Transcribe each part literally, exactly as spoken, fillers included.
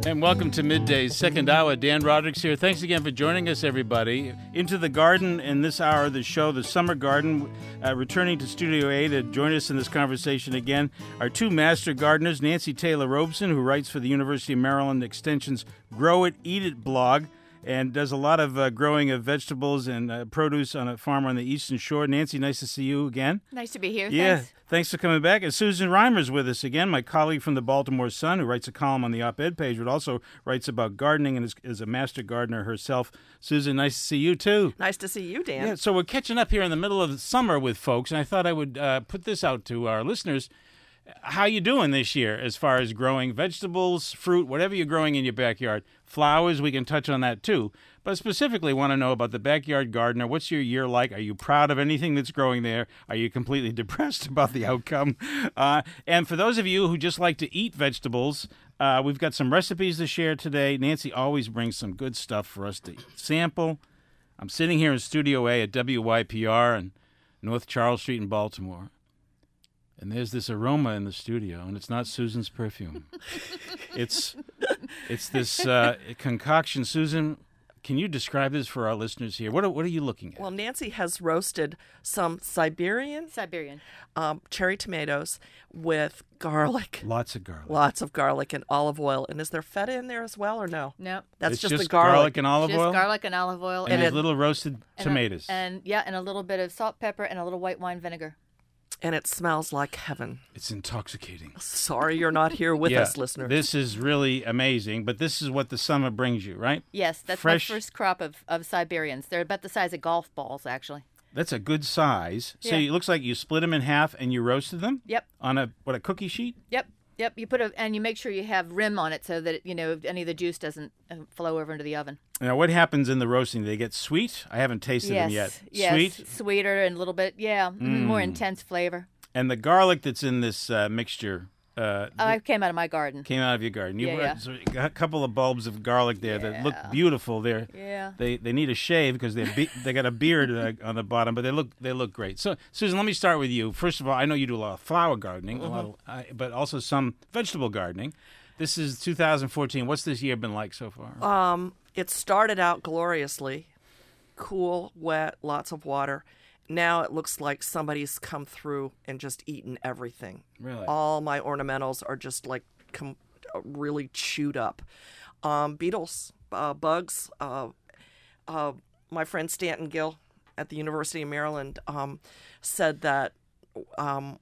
And welcome to Midday's second hour. Dan Roderick's here. Thanks again for joining us, everybody. Into the garden in this hour of the show, the Summer Garden. Uh, returning to Studio A to join us in this conversation again, our two master gardeners, Nancy Taylor Robeson, who writes for the University of Maryland Extension's Grow It, Eat It blog, and does a lot of uh, growing of vegetables and uh, produce on a farm on the Eastern Shore. Nancy, nice to see you again. Nice to be here. Yeah, Thanks. Thanks for coming back. And Susan Reimer's with us again, my colleague from the Baltimore Sun, who writes a column on the op-ed page, but also writes about gardening and is, is a master gardener herself. Susan, nice to see you, too. Nice to see you, Dan. Yeah, so we're catching up here in the middle of the summer with folks, and I thought I would uh, put this out to our listeners. How you doing this year as far as growing vegetables, fruit, whatever you're growing in your backyard? Flowers, we can touch on that too. But specifically want to know about the backyard gardener. What's your year like? Are you proud of anything that's growing there? Are you completely depressed about the outcome? Uh, and for those of you who just like to eat vegetables, uh, we've got some recipes to share today. Nancy always brings some good stuff for us to sample. I'm sitting here in Studio A at W Y P R on North Charles Street in Baltimore. And there's this aroma in the studio, and it's not Susan's perfume. it's it's this uh, concoction. Susan, can you describe this for our listeners here? What are, what are you looking at? Well, Nancy has roasted some Siberian, Siberian. Um, cherry tomatoes with garlic. Lots of garlic. Lots of garlic and olive oil. And is there feta in there as well, or no? No. That's It's just, just the garlic. garlic and olive Just oil? garlic and olive oil. And, and these it- little roasted and a- tomatoes. and yeah, and a little bit of salt, pepper, and a little white wine vinegar. And it smells like heaven. It's intoxicating. Sorry you're not here with yeah, us, listeners. This is really amazing, but this is what the summer brings you, right? Yes, that's Fresh- my first crop of, of Siberians. They're about the size of golf balls, actually. That's a good size. So Yeah. it looks like you split them in half and you roasted them? Yep, On a, what, a cookie sheet? yep, yep. You put a and you make sure you have rim on it so that you know any of the juice doesn't uh, flow over into the oven. Now, what happens in the roasting? Do they get sweet? I haven't tasted yes, them yet. yes, Sweet? sweeter and a little bit, yeah, mm. more intense flavor. And the garlic that's in this uh, mixture uh, Oh, I came out of my garden. came out of your garden. You Yeah, brought- yeah. so you got a couple of bulbs of garlic there that look Yeah. beautiful. They're Yeah. they they need a shave because they be- they got a beard uh, on the bottom, but they look they look great. So Susan, let me start with you. First of all, I know you do a lot of flower gardening, a lot of, uh, but also some vegetable gardening. This is two thousand fourteen. What's this year been like so far? Um, it started out gloriously. Cool, wet, lots of water. Now it looks like somebody's come through and just eaten everything. Really? All my ornamentals are just like com- really chewed up. Um, beetles, uh, bugs. Uh, uh, my friend Stanton Gill at the University of Maryland um, said that um,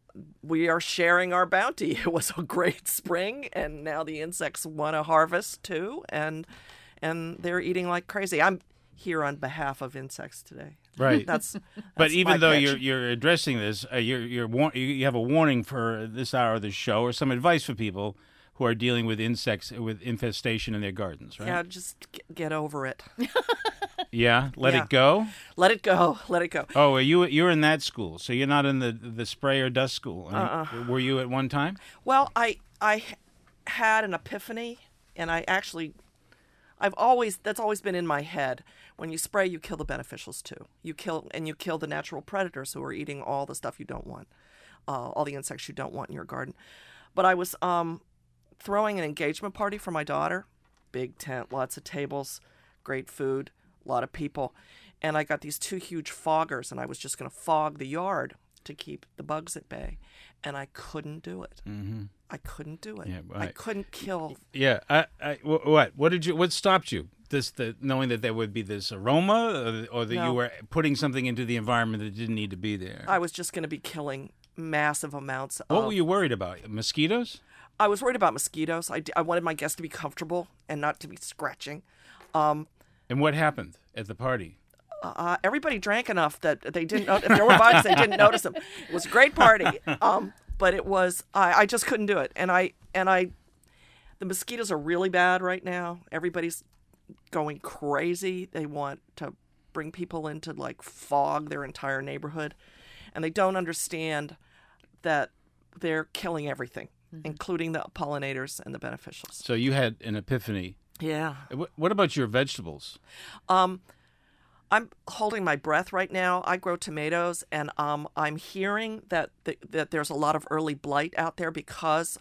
we are sharing our bounty. It was a great spring, and now the insects want to harvest too, and and they're eating like crazy. I'm here on behalf of insects today. Right. That's, But that's even my though pitch. you're you're addressing this, uh, you're you're war- you you have a warning for this hour of the show, or some advice for people who are dealing with insects with infestation in their gardens, right? Yeah, just g- get over it. Yeah, let Yeah. it go. Let it go. Let it go. Oh, are you you're in that school, so you're not in the the spray or dust school. I mean, Uh-uh. Were you at one time? Well, I I had an epiphany, and I actually, I've always that's always been in my head. When you spray, you kill the beneficials too. You kill and you kill the natural predators who are eating all the stuff you don't want, uh, all the insects you don't want in your garden. But I was um, throwing an engagement party for my daughter, big tent, lots of tables, great food, a lot of people, and I got these two huge foggers, and I was just going to fog the yard to keep the bugs at bay, and I couldn't do it. Mm-hmm. I couldn't do it. Yeah, I right. couldn't kill. Yeah. I, I, wh- what? What did you? What stopped you? This, the knowing that there would be this aroma, or, or that No. you were putting something into the environment that didn't need to be there. I was just going to be killing massive amounts of. What were you worried about? Mosquitoes? I was worried about mosquitoes. I, d- I wanted my guests to be comfortable and not to be scratching. Um, And what happened at the party? uh, everybody drank enough that they didn't. If there were bugs, they didn't notice them. It was a great party, um, but it was. I, I just couldn't do it, and I and I. The mosquitoes are really bad right now. Everybody's going crazy. They want to bring people in to like fog their entire neighborhood, and they don't understand that they're killing everything, mm-hmm. including the pollinators and the beneficials. So you had an epiphany. Yeah. Wh- What about your vegetables? Um, I'm holding my breath right now. I grow tomatoes, and um, I'm hearing that th- that there's a lot of early blight out there because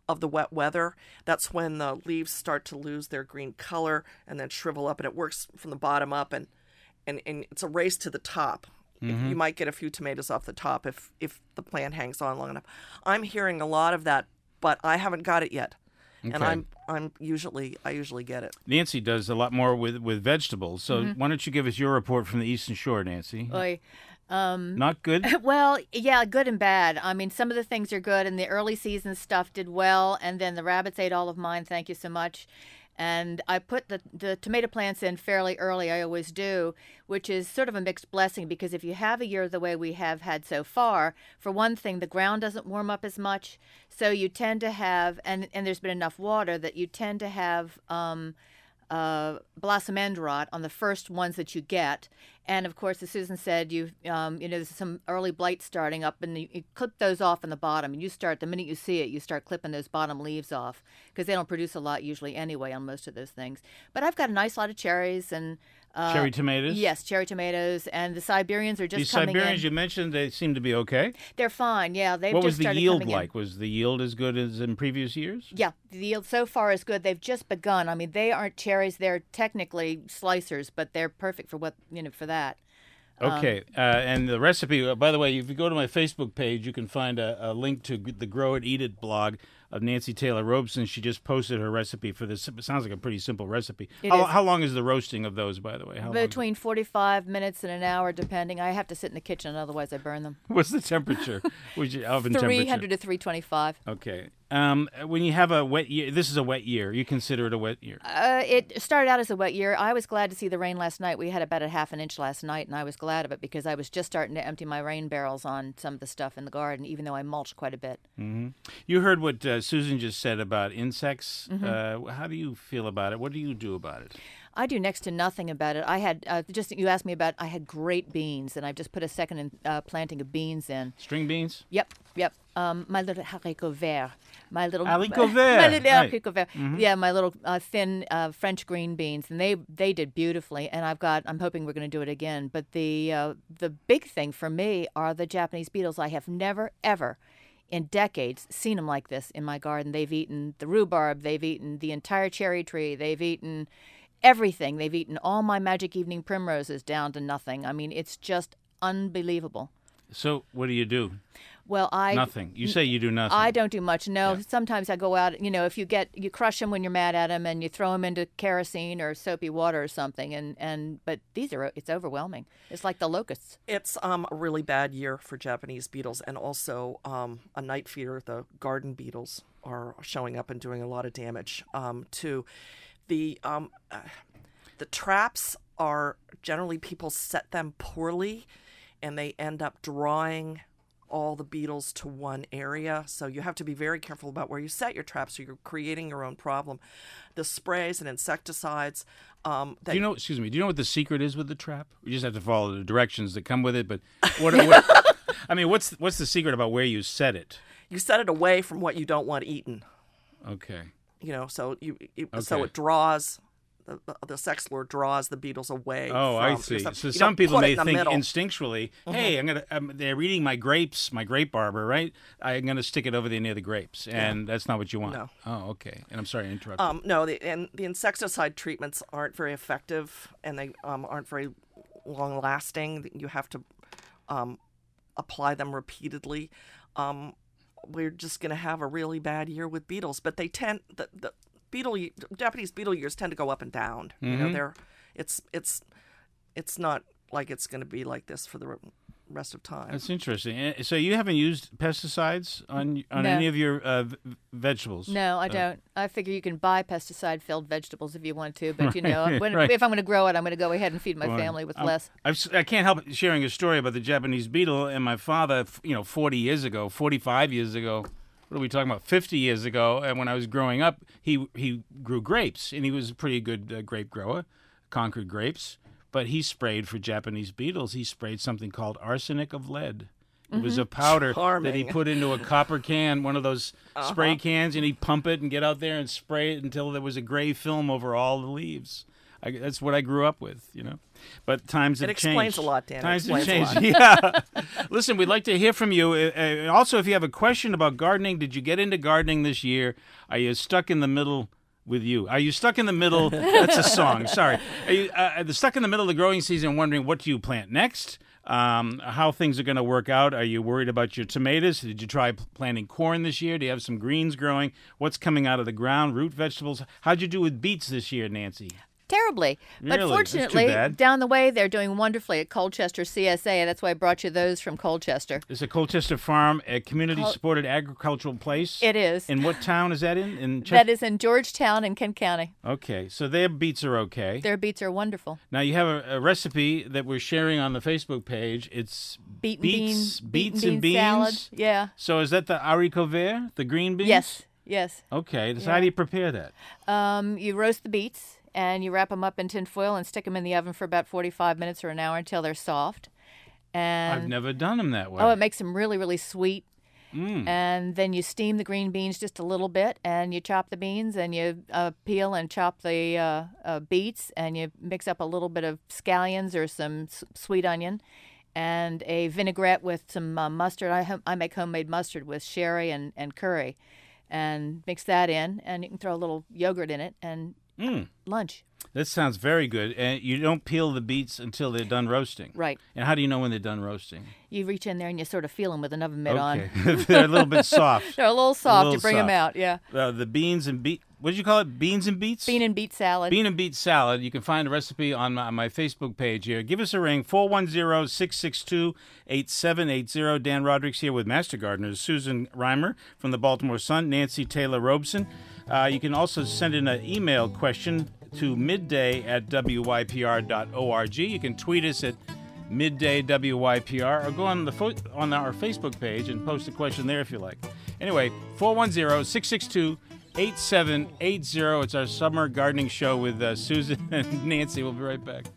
of the wet weather. That's when the leaves start to lose their green color and then shrivel up, and it works from the bottom up, and and, and it's a race to the top. Mm-hmm. You might get a few tomatoes off the top if if the plant hangs on long enough. I'm hearing a lot of that, but I haven't got it yet. Okay. And I'm I'm usually I usually get it. Nancy does a lot more with, with vegetables. So mm-hmm. why don't you give us your report from the Eastern Shore, Nancy? Oy. Um, Not good? Well, yeah, good and bad. I mean, some of the things are good, and the early season stuff did well, and then the rabbits ate all of mine. Thank you so much. And I put the, the tomato plants in fairly early, I always do, which is sort of a mixed blessing, because if you have a year the way we have had so far, for one thing, the ground doesn't warm up as much, so you tend to have, and, and there's been enough water, that you tend to have um, uh, blossom end rot on the first ones that you get. And of course, as Susan said, you um, you know, there's some early blight starting up, and you, you clip those off in the bottom. And you start the minute you see it, you start clipping those bottom leaves off, because they don't produce a lot usually anyway on most of those things. But I've got a nice lot of cherries and uh, cherry tomatoes. Yes, cherry tomatoes, and the Siberians are just These coming Siberians in. you mentioned, they seem to be okay. They're fine. Yeah, they've what just was the started yield coming like? in. Was the yield as good as in previous years? Yeah, the yield so far is good. They've just begun. I mean, they aren't cherries; they're technically slicers, but they're perfect for what you know for that. Okay, uh, and the recipe, uh, by the way, if you go to my Facebook page, you can find a, a link to the Grow It, Eat It blog of Nancy Taylor Robeson. She just posted her recipe for this. It sounds like a pretty simple recipe. It How, is. how long is the roasting of those, by the way? How Between forty-five minutes and an hour, depending. I have to sit in the kitchen, otherwise I burn them. What's the temperature? What's your oven temperature? three hundred to three twenty-five. Okay. Um, when you have a wet year, this is a wet year. You consider it a wet year? Uh, it started out as a wet year. I was glad to see the rain last night. We had about a half an inch last night, and I was glad of it, because I was just starting to empty my rain barrels on some of the stuff in the garden, even though I mulched quite a bit. Mm-hmm. You heard what uh, Susan just said about insects. Mm-hmm. Uh, how do you feel about it? What do you do about it? I do next to nothing about it. I had uh, just you asked me about. I had great beans, and I've just put a second in, uh, planting of beans in. String beans? Yep, yep. Um, my little haricot vert, my little haricot vert, my little right. haricot vert. Mm-hmm. Yeah, my little uh, thin uh, French green beans, and they they did beautifully. And I've got. I'm hoping we're going to do it again. But the uh, the big thing for me are the Japanese beetles. I have never ever, in decades, seen them like this in my garden. They've eaten the rhubarb. They've eaten the entire cherry tree. They've eaten everything. They've eaten all my magic evening primroses down to nothing. I mean, it's just unbelievable. So what do you do? Well, I nothing. You say you do nothing. I don't do much. No, Yeah. Sometimes I go out. You know, if you get you crush them when you're mad at them, and you throw them into kerosene or soapy water or something. And, and but these are it's overwhelming. It's like the locusts. It's um, a really bad year for Japanese beetles, and also um, a night feeder. The garden beetles are showing up and doing a lot of damage um, too. The um, uh, the traps are generally people set them poorly, and they end up drawing all the beetles to one area. So you have to be very careful about where you set your traps, or you're creating your own problem. The sprays and insecticides. Um, that do you know? Excuse me. Do you know what the secret is with the trap? You just have to follow the directions that come with it. But what? what I mean, what's what's the secret about where you set it? You set it away from what you don't want eaten. Okay. You know, so you it, Okay. so it draws. The, the sex lure draws the beetles away. Oh, from I your see. stuff. So You some don't people put it may in the think middle. instinctually, "Hey, I'm gonna. Um, they're eating my grapes, my grape arbor, right? I'm gonna stick it over there near the grapes," and that's not what you want. No. Oh, okay. And I'm sorry to interrupt. Um, no, the, and the insecticide treatments aren't very effective, and they um, aren't very long lasting. You have to um, apply them repeatedly. Um, we're just going to have a really bad year with beetles, but they tend the, the beetle Japanese beetle years tend to go up and down. You know, Mhm. they're it's it's it's not like it's going to be like this for the re- rest of time. That's interesting. Eh, So you haven't used pesticides on on No. any of your uh, v- vegetables? No, I Uh, don't. I figure you can buy pesticide-filled vegetables if you want to, but you know, Right, when, right. if I'm going to grow it, I'm going to go ahead and feed my Well, family with I'm- less. I've, s- I can't help sharing a story about the Japanese beetle. And my father, f- you know, forty years ago, forty-five years ago, what are we talking about? fifty years ago, and when I was growing up, he he grew grapes, and he was a pretty good uh, grape grower, Concord grapes. But he sprayed for Japanese beetles. He sprayed something called arsenic of lead. It was a powder that he Charming. put into a copper can, one of those spray cans, and he'd pump it and get out there and spray it until there was a gray film over all the leaves. I, that's what I grew up with, you know. But times have It changed. explains a lot, Dan. It Times have explains a changed. lot. Yeah. Listen, we'd like to hear from you. Uh, uh, also, if you have a question about gardening, did you get into gardening this year? Are you stuck in the middle? With you, are you stuck in the middle? That's a song. Sorry, are you uh, stuck in the middle of the growing season, wondering what do you plant next? Um, how things are going to work out? Are you worried about your tomatoes? Did you try p- planting corn this year? Do you have some greens growing? What's coming out of the ground? Root vegetables? How'd you do with beets this year, Nancy? Terribly. But Really? That's too fortunately, bad. down the way, they're doing wonderfully at Colchester C S A. That's why I brought you those from Colchester. Is a Colchester Farm a community-supported agricultural place? It is. In what town is that in? In Ches- That is in Georgetown in Kent County. Okay, so their beets are okay. Their beets are wonderful. Now you have a, a recipe that we're sharing on the Facebook page. It's Beet and beets, beans, beets beet and and beans. bean salad. Yeah. So is that the haricot vert, the green beans? Yes. Yes. Okay, so Yeah. how do you prepare that? Um, you roast the beets and you wrap them up in tin foil and stick them in the oven for about forty-five minutes or an hour until they're soft. And I've never done them that way. oh, it makes them really, really sweet. Mm. And then you steam the green beans just a little bit, and you chop the beans, and you uh, peel and chop the uh, uh, beets, and you mix up a little bit of scallions or some s- sweet onion, and a vinaigrette with some uh, mustard. I, hom- I make homemade mustard with sherry and, and curry, and mix that in, and you can throw a little yogurt in it, and Mm. lunch. That sounds very good. And you don't peel the beets until they're done roasting. Right. And how do you know when they're done roasting? You reach in there and you sort of feel them with an oven mitt on. Okay, they're a little bit soft. They're a little soft. little you bring them soft. out, yeah. Uh, the beans and beet. What did you call it? Beans and beets. Bean and beet salad. Bean and beet salad. You can find a recipe on my, on my Facebook page here. Give us a ring, four one zero, six six two, eight seven eight zero. Dan Roderick's here with Master Gardeners, Susan Reimer from the Baltimore Sun, Nancy Taylor Robeson. Uh, you can also send in an email question to midday at w y p r dot org. You can tweet us at midday W Y P R or go on the fo- on our Facebook page and post a question there if you like. Anyway, four one zero, six six two, eight seven eight zero. It's our summer gardening show with uh, Susan and Nancy. We'll be right back.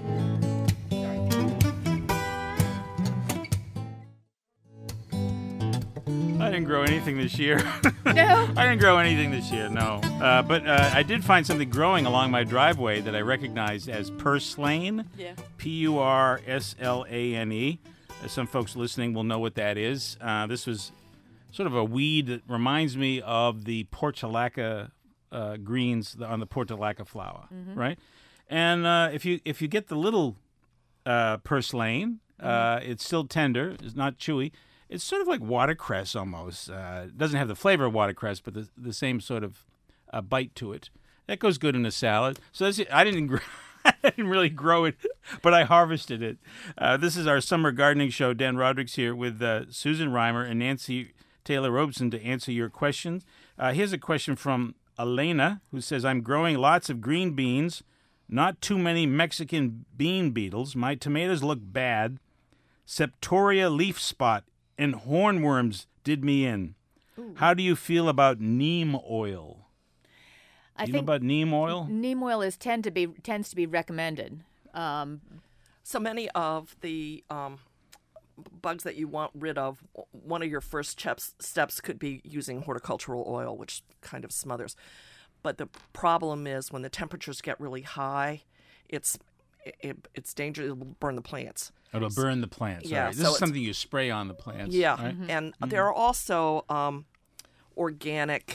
I didn't grow anything this year. No. I didn't grow anything this year, no. Uh, but uh, I did find something growing along my driveway that I recognized as purslane. Yeah. P U R S L A N E. Uh, Some folks listening will know what that is. Uh, this was sort of a weed that reminds me of the portulaca uh, greens on the portulaca flower, right? And uh, if you if you get the little uh, purslane, uh, it's still tender. It's not chewy. It's sort of like watercress almost. Uh, it doesn't have the flavor of watercress, but the the same sort of uh, bite to it. That goes good in a salad. So that's it. I didn't grow, I didn't really grow it, but I harvested it. Uh, this is our summer gardening show. Dan Roderick's here with uh, Susan Reimer and Nancy Taylor Robeson to answer your questions. Uh, here's a question from Elena, who says, I'm growing lots of green beans, not too many Mexican bean beetles. My tomatoes look bad. Septoria leaf spot and hornworms did me in. Ooh. How do you feel about neem oil? I Do you know think about neem oil? neem oil is tend to be tends to be recommended. Um, So many of the um, bugs that you want rid of, one of your first steps, steps could be using horticultural oil, which kind of smothers. But the problem is when the temperatures get really high, it's it, it's dangerous. It will burn the plants. It'll burn the plants. Yeah, All right. This so is it's- something you spray on the plants. Yeah, right? and there are also um, organic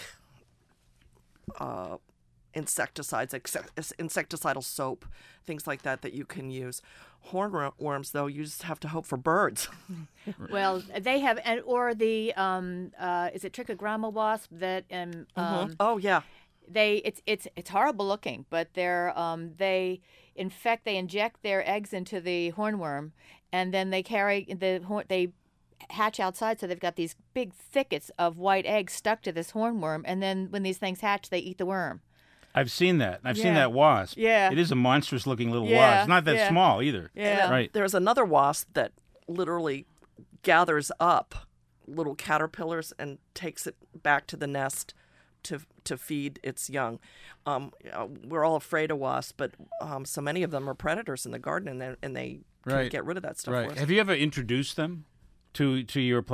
uh, insecticides, except insecticidal soap, things like that that you can use. Hornworms, though, you just have to hope for birds. well, they have, and or the um, uh, is it trichogramma wasp that um, um, Oh yeah, they it's it's it's horrible looking, but they're um, they infect they inject their eggs into the hornworm, and then they carry the horn they hatch outside, so they've got these big thickets of white eggs stuck to this hornworm, and then when these things hatch, they eat the worm. I've seen that. I've seen Yeah. that wasp. Yeah. It is a monstrous looking little Yeah, wasp. Not that yeah. small either. Yeah. Right. There's another wasp that literally gathers up little caterpillars and takes it back to the nest to to feed its young. Um, uh, we're all afraid of wasps, but um, so many of them are predators in the garden, and they, and they Right. can get rid of that stuff Right. for us. Have you ever introduced them to to your place?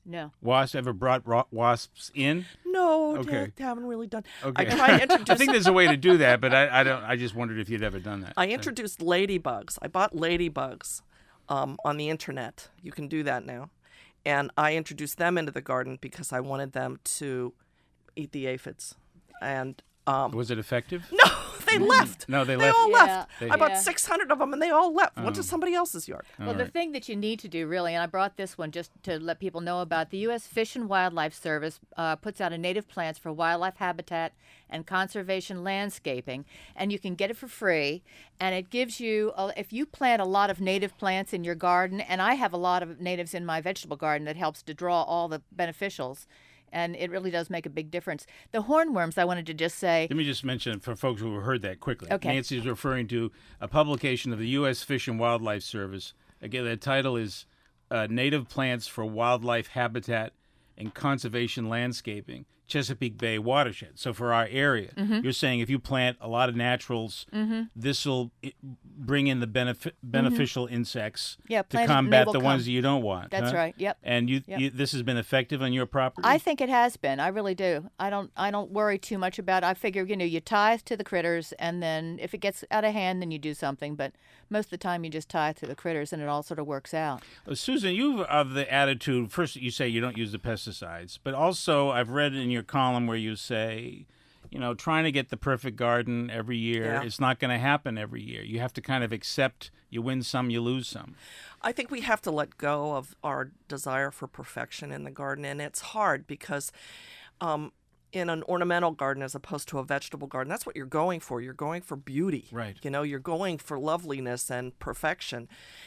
No. Wasps ever brought ro- wasps in? No, Okay. yeah, haven't really done. Okay. I try to introduce. I think there's a way to do that, but I, I don't. I just wondered if you'd ever done that. I introduced ladybugs. I bought ladybugs um, on the internet. You can do that now. And I introduced them into the garden because I wanted them to eat the aphids. And um, Was it effective? no, they left. No, they They left. all Yeah. left. They- I bought Yeah. six hundred of them, and they all left. Went Oh. to somebody else's yard. Well, the thing that you need to do, really, and I brought this one just to let people know about, the U S Fish and Wildlife Service uh, puts out a native plants for wildlife habitat and conservation landscaping, and you can get it for free. And it gives you, a, if you plant a lot of native plants in your garden, and I have a lot of natives in my vegetable garden that helps to draw all the beneficials, and it really does make a big difference. The hornworms, I wanted to just say, Let me just mention for folks who have heard that quickly. Okay. Nancy is referring to a publication of the U S Fish and Wildlife Service. Again, the title is uh, Native Plants for Wildlife Habitat and Conservation Landscaping, Chesapeake Bay Watershed. So for our area, Mm-hmm. you're saying if you plant a lot of naturals, this will bring in the benefit, beneficial insects Mm-hmm. Yeah, to plant it and they combat will the come. ones that you don't want. That's huh? right, yep. And you, Yep. you, this has been effective on your property? I think it has been. I really do. I don't. I don't worry too much about it. I figure, you know, you tithe to the critters, and then if it gets out of hand, then you do something. But most of the time, you just tithe to the critters, and it all sort of works out. Uh, Susan, you have the attitude, first you say you don't use the pesticides, but also I've read in your column where you say, you know, trying to get the perfect garden every year, Yeah. it's not going to happen every year. You have to kind of accept you win some, you lose some. I think we have to let go of our desire for perfection in the garden, and it's hard because um, in an ornamental garden as opposed to a vegetable garden, that's what you're going for. You're going for beauty. Right. You know, you're going for loveliness and perfection,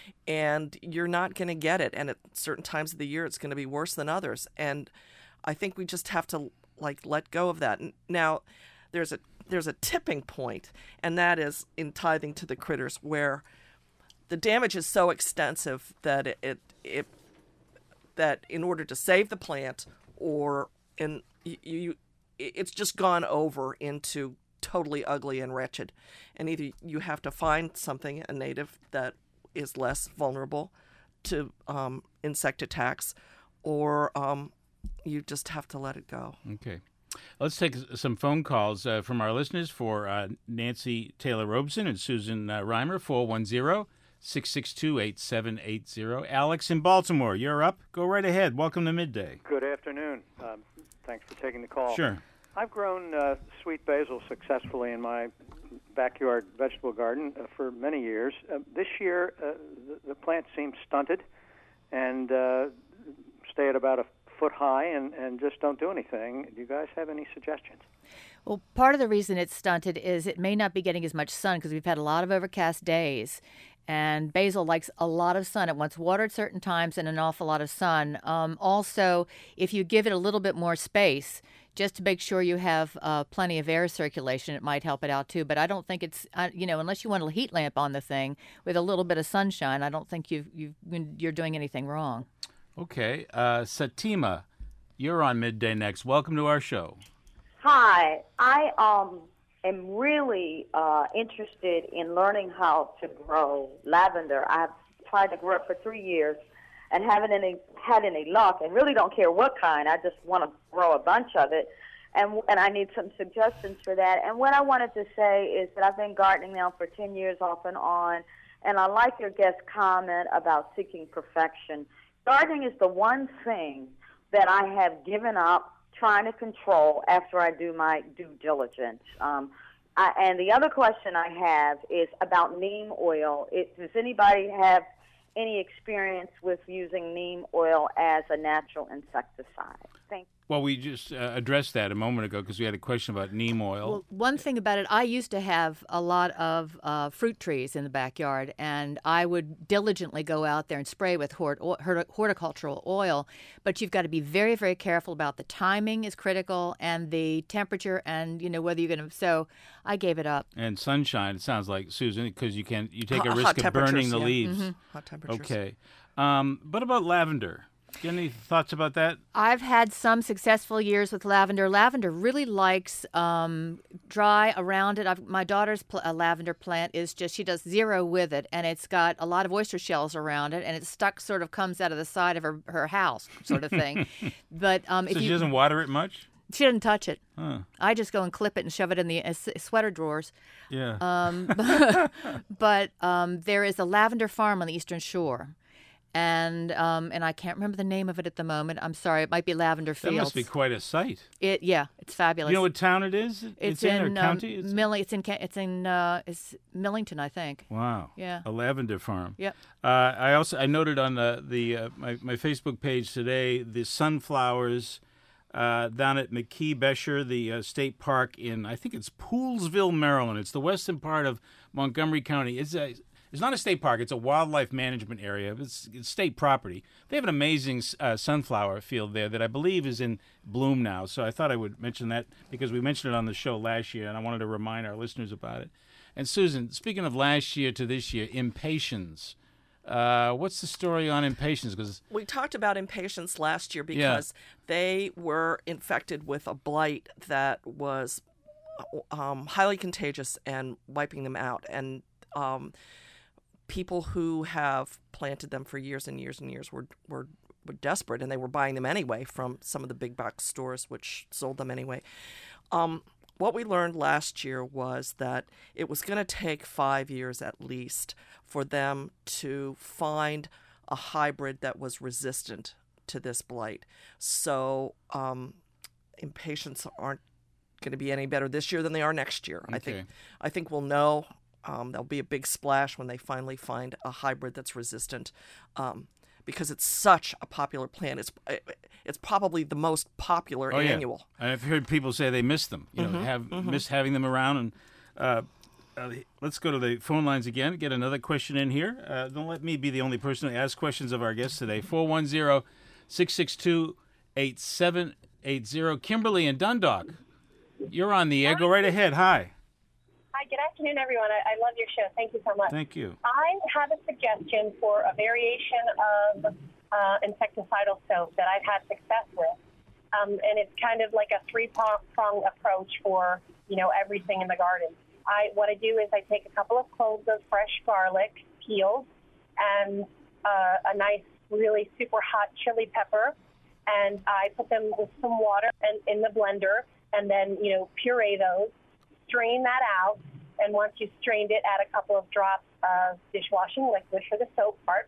and you're not going to get it. And at certain times of the year, it's going to be worse than others. And I think we just have to like let go of that. N- Now, there's a there's a tipping point, and that is in tithing to the critters, where the damage is so extensive that it, it, it that in order to save the plant, or in you, you it's just gone over into totally ugly and wretched, and either you have to find something, a native that is less vulnerable to um, insect attacks, or um, you just have to let it go. Okay. Let's take s- some phone calls uh, from our listeners for uh, Nancy Taylor Robeson and Susan uh, Reimer, four one zero, six six two, eight seven eight zero. Alex in Baltimore, you're up. Go right ahead. Welcome to Midday. Good afternoon. Um, thanks for taking the call. Sure. I've grown uh, sweet basil successfully in my backyard vegetable garden uh, for many years. Uh, this year, uh, the, the plant seems stunted and uh, stay at about a foot high and, and just don't do anything. Do you guys have any suggestions? Well, part of the reason it's stunted is it may not be getting as much sun because we've had a lot of overcast days. And basil likes a lot of sun. It wants water at certain times and an awful lot of sun. Um, also, if you give it a little bit more space, just to make sure you have uh, plenty of air circulation, it might help it out too. But I don't think it's, uh, you know, unless you want a heat lamp on the thing with a little bit of sunshine, I don't think you've, you've, you're doing anything wrong. Okay. Uh, Satima, you're on Midday Next. Welcome to our show. Hi, I um am really uh, interested in learning how to grow lavender. I've tried to grow it for three years and haven't any had any luck, and really don't care what kind. I just want to grow a bunch of it, and and I need some suggestions for that. And what I wanted to say is that I've been gardening now for ten years off and on, and I like your guest comment about seeking perfection. Gardening is the one thing that I have given up trying to control after I do my due diligence. Um, I, and the other question I have is about neem oil. It, does anybody have any experience with using neem oil as a natural insecticide? Thank you. Well, we just uh, addressed that a moment ago because we had a question about neem oil. Well, one thing about it, I used to have a lot of uh, fruit trees in the backyard, and I would diligently go out there and spray with hort- hort- horticultural oil. But you've got to be very, very careful about the timing is critical, and the temperature, and you know whether you're going to. So I gave it up. And sunshine, it sounds like, Susan, because you can you take a Hot- risk hot of burning temperatures, the yeah. leaves. Hot temperatures. Okay. Um, what about lavender? Do you have any thoughts about that? I've had some successful years with lavender. Lavender really likes um, dry around it. I've, my daughter's pl- uh, lavender plant is just, she does zero with it, and it's got a lot of oyster shells around it, and it's stuck, sort of comes out of the side of her, her house, sort of thing. But um, So if she you, doesn't water it much? she doesn't touch it. Huh. I just go and clip it and shove it in the uh, s- sweater drawers. Yeah. Um, but um, there is a lavender farm on the Eastern Shore. And um, and I can't remember the name of it at the moment. I'm sorry. It might be Lavender that Fields. must be quite a sight. It yeah, it's fabulous. You know what town it is? it's, in, in or um, county? It's Milling. It's in Ca- it's in uh, it's Millington, I think. Wow. Yeah. A lavender farm. Yep. Uh, I also I noted on the the uh, my my Facebook page today the sunflowers uh, down at McKee Besher, the uh, state park in I think it's Poolsville, Maryland. It's the western part of Montgomery County. It's a It's not a state park. It's a wildlife management area. It's, it's state property. They have an amazing uh, sunflower field there that I believe is in bloom now. So I thought I would mention that because we mentioned it on the show last year, and I wanted to remind our listeners about it. And Susan, speaking of last year to this year, impatiens. Uh, what's the story on impatiens? Because We talked about impatiens last year because they were infected with a blight that was um, highly contagious and wiping them out. And um, people who have planted them for years and years and years were, were were desperate, and they were buying them anyway from some of the big box stores, which sold them anyway. Um, what we learned last year was that it was going to take five years at least for them to find a hybrid that was resistant to this blight. So um, impatiens aren't going to be any better this year than they are next year. I think Okay. I think we'll know. Um, there'll be a big splash when they finally find a hybrid that's resistant, um, because it's such a popular plant. It's it's probably the most popular oh annual. yeah, I've heard people say they miss them. You know, have miss having them around. And uh, uh, let's go to the phone lines again. Get another question in here. Uh, don't let me be the only person to ask questions of our guests today. four one zero, six six two, eight seven eight zero. Kimberly and Dundalk, you're on the air. Go right ahead. Hi. Hi, good afternoon, everyone. I, I love your show. Thank you so much. Thank you. I have a suggestion for a variation of uh, insecticidal soap that I've had success with. Um, and it's kind of like a three-prong approach for, you know, everything in the garden. I What I do is I take a couple of cloves of fresh garlic peeled and uh, a nice, really super hot chili pepper, and I put them with some water and in the blender, and then, you know, puree those. Strain that out, and once you've strained it, add a couple of drops of dishwashing liquid for the soap part.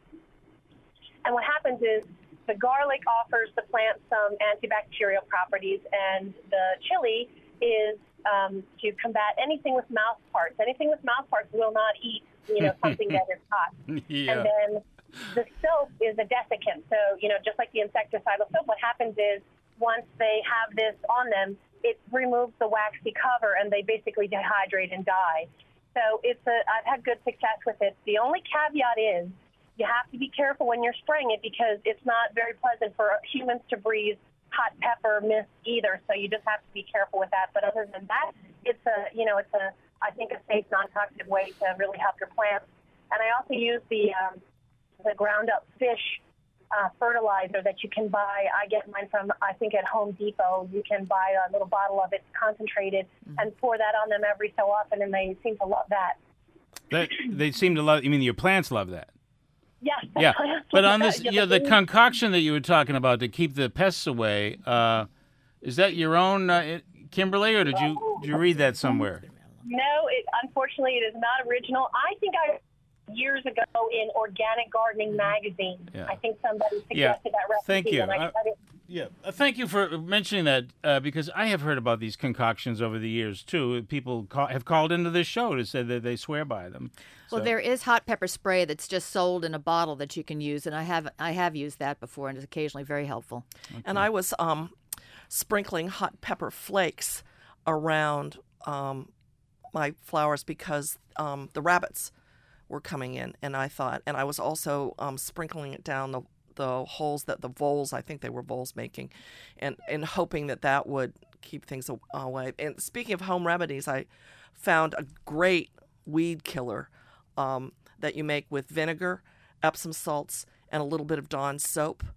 And what happens is the garlic offers the plant some antibacterial properties, and the chili is um, to combat anything with mouth parts. Anything with mouth parts will not eat, you know, something that is hot. Yeah. And then the soap is a desiccant. So, you know, just like the insecticidal soap, what happens is once they have this on them, it removes the waxy cover, and they basically dehydrate and die. So it's a, I've had good success with it. The only caveat is you have to be careful when you're spraying it because it's not very pleasant for humans to breathe hot pepper mist either. So you just have to be careful with that. But other than that, it's a, you know, it's a, I think a safe, non-toxic way to really help your plants. And I also use the, um, the ground up fish Uh, fertilizer that you can buy. I get mine from, I think, at Home Depot. You can buy a little bottle of it concentrated mm-hmm. and pour that on them every so often, and they seem to love that. That, they seem to love, you mean your plants love that? Yes. Yeah, but on this, yeah, you know, the concoction that you were talking about to keep the pests away, uh, is that your own, uh, Kimberly, or did you did you read that somewhere? No, it, unfortunately, it is not original. I think I years ago in Organic Gardening magazine. Yeah. I think somebody suggested Yeah. that recipe. Thank you. And I I- tried it. Yeah, uh, thank you for mentioning that uh, because I have heard about these concoctions over the years too. People call, have called into this show to say that they swear by them. Well, So- there is hot pepper spray that's just sold in a bottle that you can use, and I have I have used that before, and it's occasionally very helpful. And I was um, sprinkling hot pepper flakes around um, my flowers because um, the rabbits were coming in, and I thought, and I was also um, sprinkling it down the the holes that the voles, I think they were voles making, and, and hoping that that would keep things a- away. And speaking of home remedies, I found a great weed killer um, that you make with vinegar, Epsom salts, and a little bit of Dawn soap.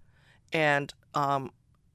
and um,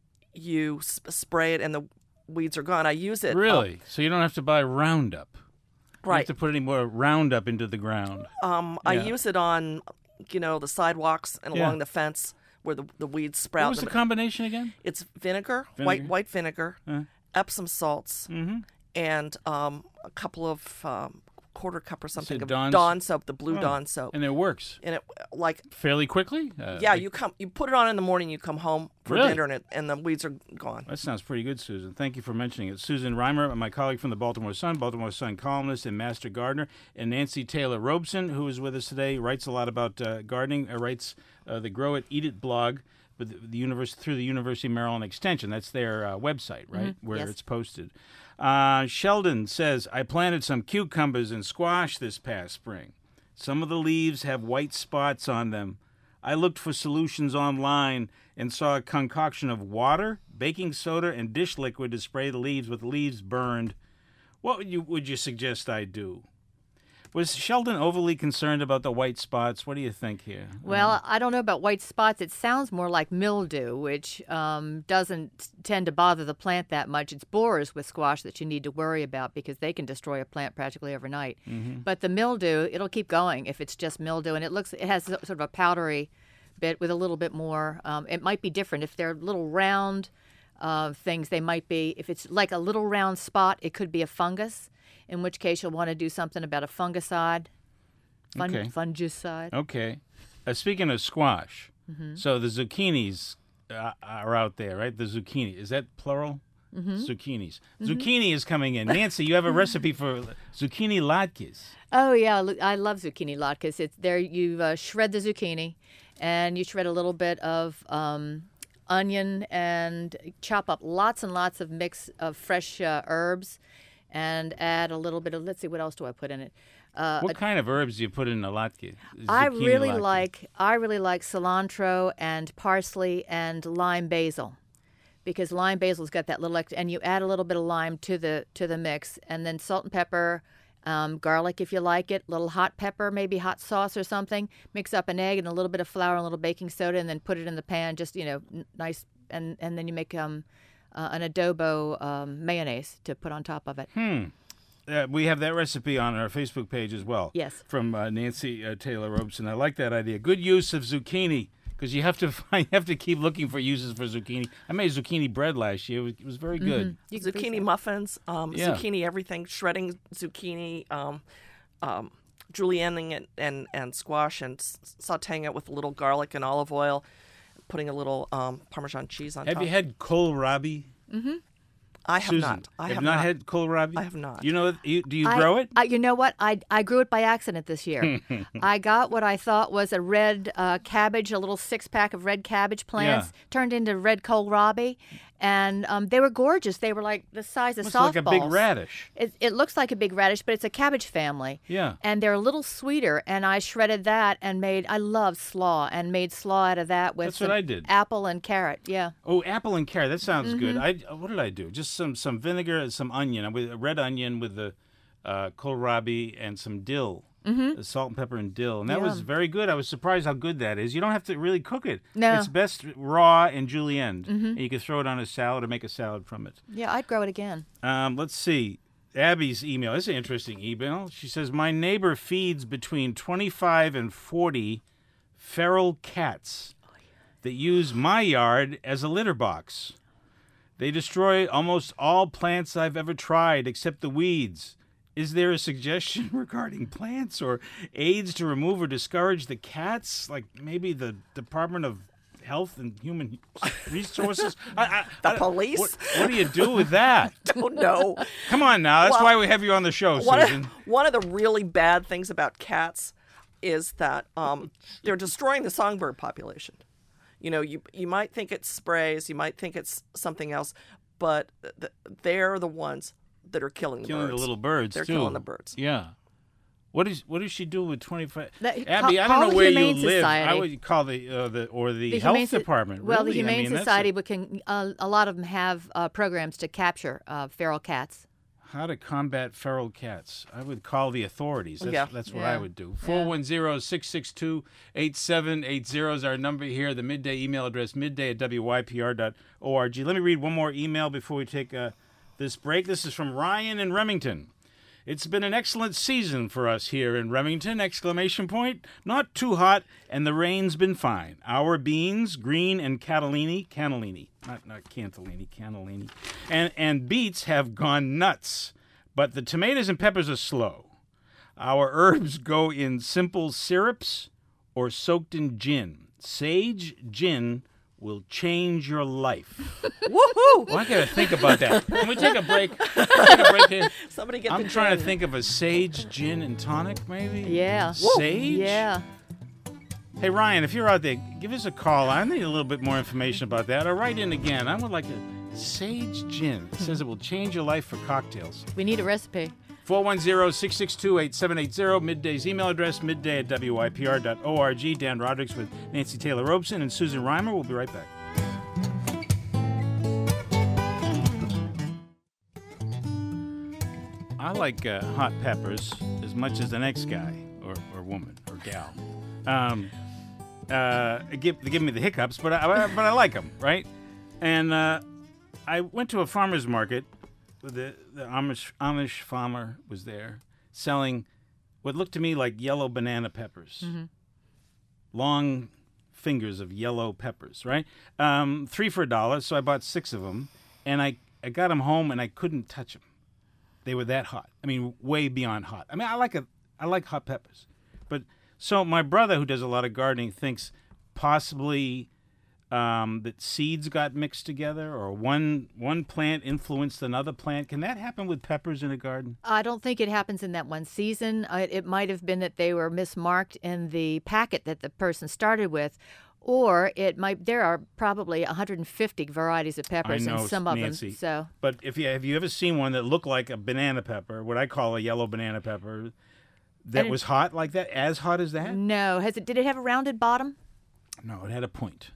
you s- spray it, and the weeds are gone. I use it. Really? So you don't have to buy Roundup. You don't Right. have to put any more Roundup into the ground. Um, I Yeah. use it on, you know, the sidewalks and Yeah. along the fence where the the weeds What sprout. was the combination again? It's vinegar, Vinegar. white white vinegar, Uh. Epsom salts, Mm-hmm. and um, a couple of um, quarter cup or something of Dawn's- Dawn soap, the blue Oh. Dawn soap, And it works and it like fairly quickly? Uh, yeah, like- you come you put it on in the morning, you come home for Really? dinner, and it, and the weeds are gone. That sounds pretty good, Susan. Thank you for mentioning it. Susan Reimer, my colleague from the Baltimore Sun, Baltimore Sun columnist and master gardener, and Nancy Taylor Robeson, who is with us today, writes a lot about uh, gardening, uh, writes uh, the Grow It, Eat It blog with the, the univers- through the University of Maryland Extension. That's their uh, website, right, where Yes. it's posted. Uh, Sheldon says, I planted some cucumbers and squash this past spring. Some of the leaves have white spots on them. I looked for solutions online and saw a concoction of water, baking soda, and dish liquid to spray the leaves with leaves burned. What would you would you suggest I do? Was Sheldon overly concerned about the white spots? What do you think here? Well, I don't know about white spots. It sounds more like mildew, which um, doesn't tend to bother the plant that much. It's borers with squash that you need to worry about because they can destroy a plant practically overnight. But the mildew, it'll keep going if it's just mildew, and it looks it has sort of a powdery bit with a little bit more. Um, it might be different if they're little round uh, things. They might be if it's like a little round spot. It could be a fungus. In which case, you'll want to do something about a fungicide, fun- Okay. fungicide. Okay. Uh, speaking of squash, Mm-hmm. so the zucchinis uh, are out there, right? The zucchini. Is that plural? Mm-hmm. Zucchinis. Zucchini is coming in. Nancy, you have a recipe for zucchini latkes. Oh yeah, lo- I love zucchini latkes. It's there. You uh, shred the zucchini, and you shred a little bit of um, onion, and chop up lots and lots of mix of fresh uh, herbs, and add a little bit of. Let's see, what else do I put in it? Uh, What kind of herbs do you put in a latke? I Zucchini really latke? like I really like cilantro and parsley and lime basil, because lime basil's got that little extra, and you add a little bit of lime to the to the mix, and then salt and pepper, um, garlic if you like it, little hot pepper, maybe hot sauce or something. Mix up an egg and a little bit of flour and a little baking soda, and then put it in the pan. Just you know, n- nice, and and then you make um, uh, an adobo um, mayonnaise to put on top of it. Hmm. Uh, we have that recipe on our Facebook page as well. Yes. From uh, Nancy uh, Taylor Robeson. I like that idea. Good use of zucchini, because you have to find, you have to keep looking for uses for zucchini. I made zucchini bread last year. It was, it was very good. You can freeze Zucchini that. muffins, um, Yeah. zucchini everything, shredding zucchini, um, um, julienning it and, and squash and s- sauteing it with a little garlic and olive oil, putting a little um, Parmesan cheese on Have top. you had kohlrabi? I have Susan, not. I have, have not, not. had kohlrabi? I have not. You know, you, do you I- grow it? I, you know what? I, I grew it by accident this year. I got what I thought was a red uh, cabbage, a little six pack of red cabbage plants, Yeah. turned into red kohlrabi, and um, they were gorgeous. They were like the size of Looks softballs. like a big radish. It, it looks like a big radish, but it's a cabbage family. Yeah. And they're a little sweeter. And I shredded that and made, I love slaw, and made slaw out of that with That's what some I did. apple and carrot. Yeah. Oh, apple and carrot. That sounds good. Mm-hmm. I what did I do? Just some some vinegar and some onion. With a red onion with the uh, kohlrabi and some dill, mm-hmm. salt and pepper and dill, and that was Yum. very good. I was surprised how good that is. You don't have to really cook it. No. It's best raw and julienne. And you can throw it on a salad or make a salad from it. Yeah, I'd grow it again. Um, let's see. Abby's email. This is an interesting email. She says, my neighbor feeds between twenty-five and forty feral cats that use my yard as a litter box. They destroy almost all plants I've ever tried except the weeds. Is there a suggestion regarding plants or aids to remove or discourage the cats? Like maybe the Department of Health and Human Resources? I, I, The I- police? What, what do you do with that? Don't know. Come on now. That's Well, why we have you on the show, one, Susan. of, one of the really bad things about cats is that um, they're destroying the songbird population. You know, you you might think it's sprays, you might think it's something else, but th- they're the ones that are killing the Killing birds. the little birds, They're too. killing the birds. Yeah. What is what does she do with twenty-five? That- Abby, call- I don't call know the where you Humane live. I Society. would call the uh, the or the, The health Humane So- department. Well, the really. I Humane mean, that's Society a- we can uh, a lot of them have uh, programs to capture uh, feral cats. How to combat feral cats. I would call the authorities. That's, Yeah. that's what Yeah. I would do. four one zero, six six two, eight seven eight zero is our number here. The Midday email address, midday at w y p r dot org. Let me read one more email before we take uh, this break. This is from Ryan in Remington. It's been an excellent season for us here in Remington, exclamation point. Not too hot, and the rain's been fine. Our beans, green and Catalini, cannellini, not not Cantillini, cannellini, and, and beets have gone nuts. But the tomatoes and peppers are slow. Our herbs go in simple syrups or soaked in gin. Sage gin will change your life. Woohoo! Well, I got to think about that. Can we take a break? Take a break here. Somebody get I'm the trying gin. to think of a sage gin and tonic, maybe? Yeah. Sage? Yeah. Hey, Ryan, if you're out there, give us a call. I need a little bit more information about that. Or write in again. I would like a sage gin. It says it will change your life for cocktails. We need a recipe. four one zero, six six two, eight seven eight zero. Midday's email address, midday at w y p r dot org. Dan Rodricks with Nancy Taylor Robeson and Susan Reimer. We'll be right back. I like uh, hot peppers as much as the next guy or, or woman or gal. Um, uh, it give, they give me the hiccups, but I, but I like them, right? And uh, I went to a farmer's market. The, the Amish, Amish farmer was there selling what looked to me like yellow banana peppers. Mm-hmm. Long fingers of yellow peppers, right? Um, three for a dollar, so I bought six of them. And I, I got them home, and I couldn't touch them. They were that hot. I mean, way beyond hot. I mean, I like a, I like hot peppers. But so my brother, who does a lot of gardening, thinks possibly um, that seeds got mixed together, or one one plant influenced another plant. Can that happen with peppers in a garden? I don't think it happens in that one season. Uh, it might have been that they were mismarked in the packet that the person started with, or it might. There are probably one hundred fifty varieties of peppers, I know, and some of Nancy. them. So, But if you have you ever seen one that looked like a banana pepper, what I call a yellow banana pepper, that And it- was hot like that, as hot as that? no, has it? Did it have a rounded bottom? No, it had a point.